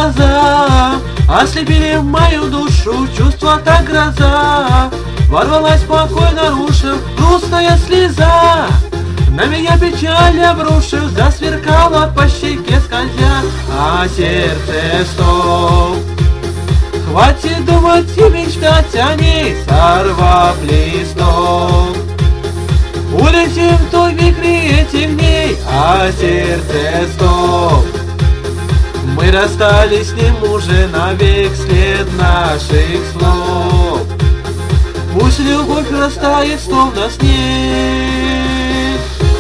глаза ослепили мою душу, чувства так гроза. Ворвалась покой, нарушив грустная слеза. На меня печаль обрушив, засверкала по щеке скользя. А сердце стоп. Хватит думать и мечтать о ней, сорвав листок. Улетим в той вихре этих дней, а сердце стоп. Мы расстались с ним уже навек, след наших слов. Пусть любовь растает, словно снег.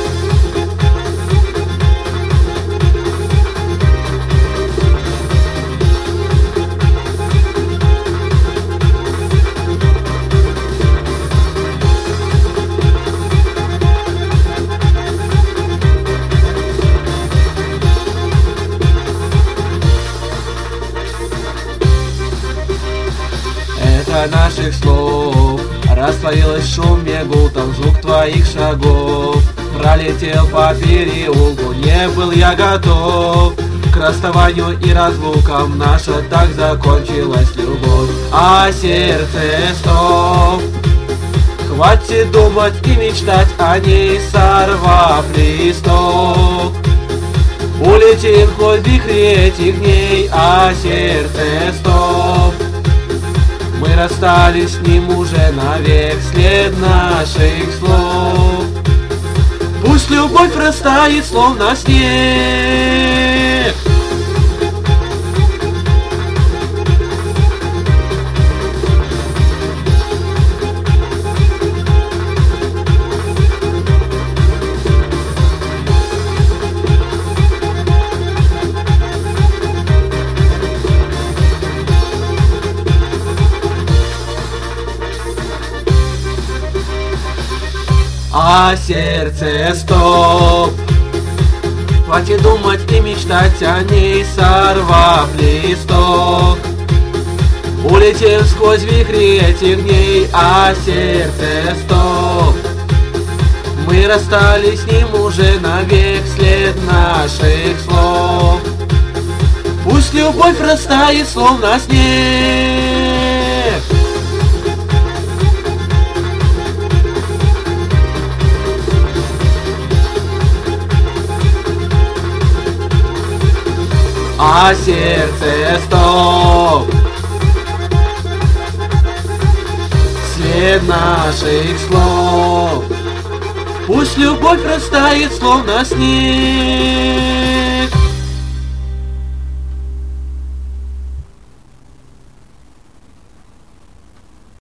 Наших слов растворилась в шуме, гул, там звук твоих шагов. Пролетел по переулку, не был я готов к расставанию и разлукам. Наша так закончилась любовь, а сердце стоп. Хватит думать и мечтать о ней, сорвав листок. Улетим хоть в вихре этих дней, а сердце стоп. Мы расстались с ним уже навек, след наших слов. Пусть любовь растает, словно снег. А сердце стоп. Хватит думать и мечтать о ней, сорвав листок. Улетим сквозь вихри этих дней, а сердце стоп. Мы расстались с ним уже навек, след наших слов. Пусть любовь растает, словно снег. А сердце стоп. След наших слов. Пусть любовь растает, словно снег.